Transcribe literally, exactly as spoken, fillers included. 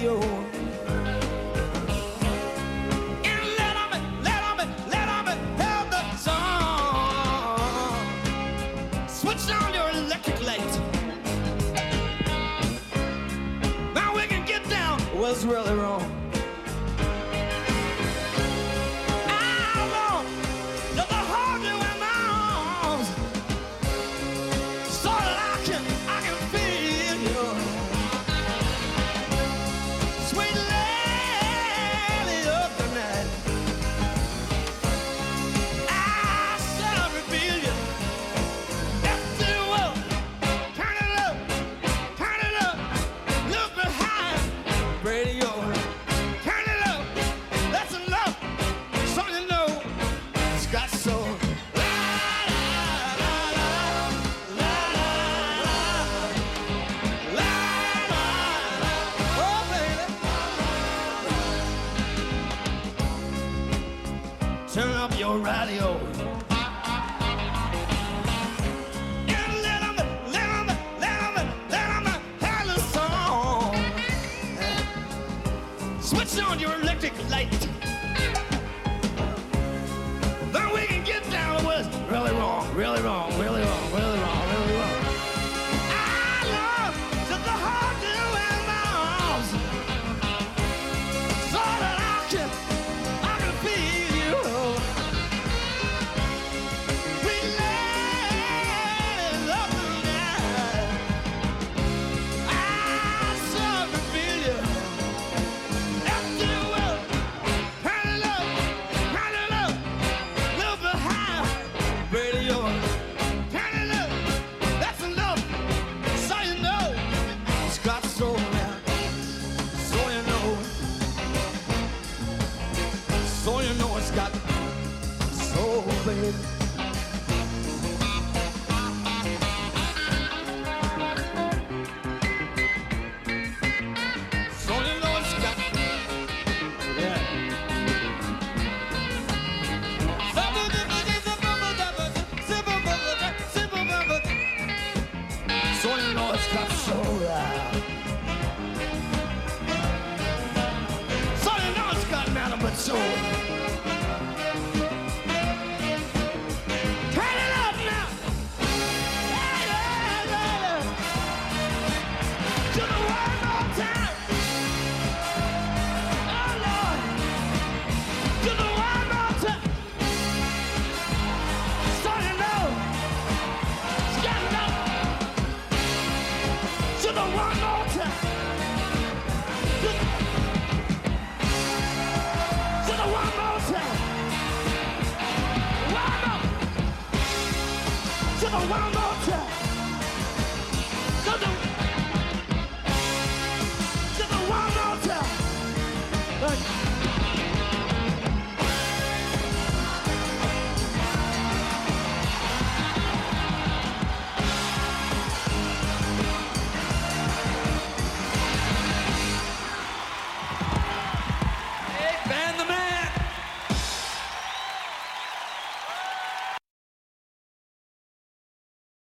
radio. And let 'em, let 'em, let 'em have the song. Switch on your electric light. Now we can get down what's really wrong. Turn up your radio. And let 'em, let 'em, let 'em, let 'em have the song. Switch on your electric light. Then we can get down to what's really wrong, really wrong, really wrong, really wrong, really wrong. I love just the heart to in my arms, so that I can, I can feel you. We lay up tonight. I so can feel you. After you will, turn it up, turn it up, little bit higher, radio. Turn it up, that's enough, so you know it's got soul now. So you know, so you know it's got soul, baby. So you know it's got, yeah. So you know it's got soul now. So you know it's got nothing but soul. Turn it up now. Yeah, yeah, yeah. To the one more time. Oh Lord. To the one more time. So you know it's got nothing. To the one more time. To the, to the one more time. One more. To the one more